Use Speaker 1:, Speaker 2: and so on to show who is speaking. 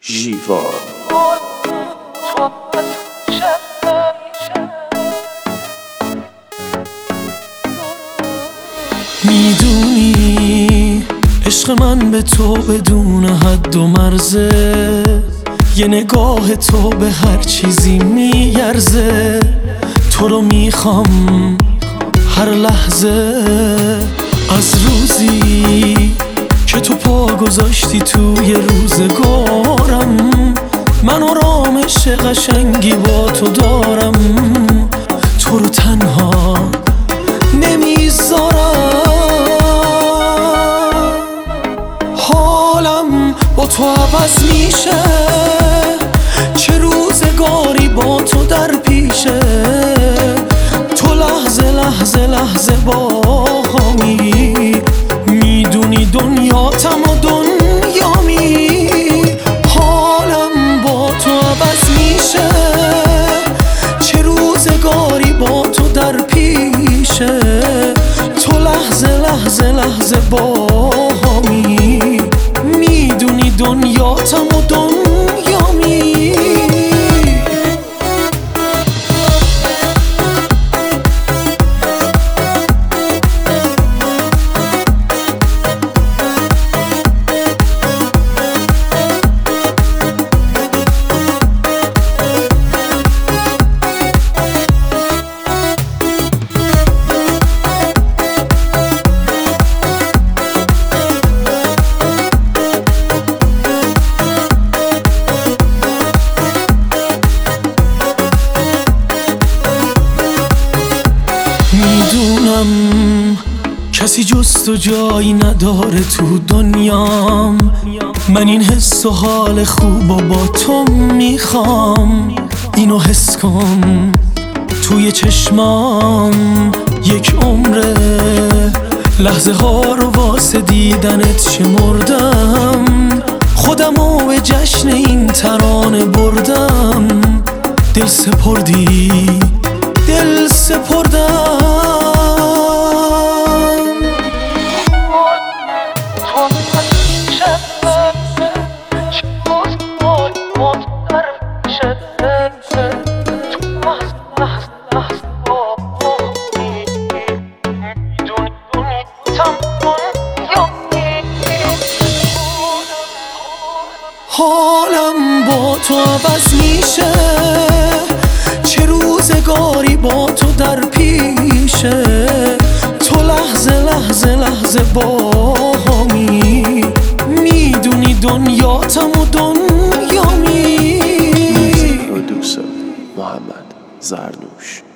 Speaker 1: ژیوا.
Speaker 2: میدونی عشق من به تو بدون حد و مرزه، یه نگاه تو به هر چیزی میارزه. تو رو میخوام هر لحظه، از روزی که تو پا گذاشتی توی روزگارم. من آرامش قشنگی با تو دارم، تو رو تنها نمیذارم. حالم با تو عوض میشه، چه روزگاری با تو در پیشه. تو لحظه لحظه لحظه با همی، میدونی دنیاتم و دنیامی. حالم با تو عوض میشه، چه روزگاری با تو در پیشه. تو لحظه لحظه لحظه با همی، میدونی دنیاتم و دنیامی. میدونم کسی جز تو جایی نداره تو دنیام. من این حس و حال خوب و با تو میخوام. اینو حس کن توی چشمام، یک عمره لحظه ها رو واسه دیدنت شمردم. خودمو به جشن این ترانه بردم. دل سپردی دل سپردم. حالم با تو عوض میشه، چه روزگاری با تو در پیشه. تو لحظه لحظه لحظه با همی، میدونی دنیاتم و دنیامی.
Speaker 1: پرودوسر محمد زرنوش.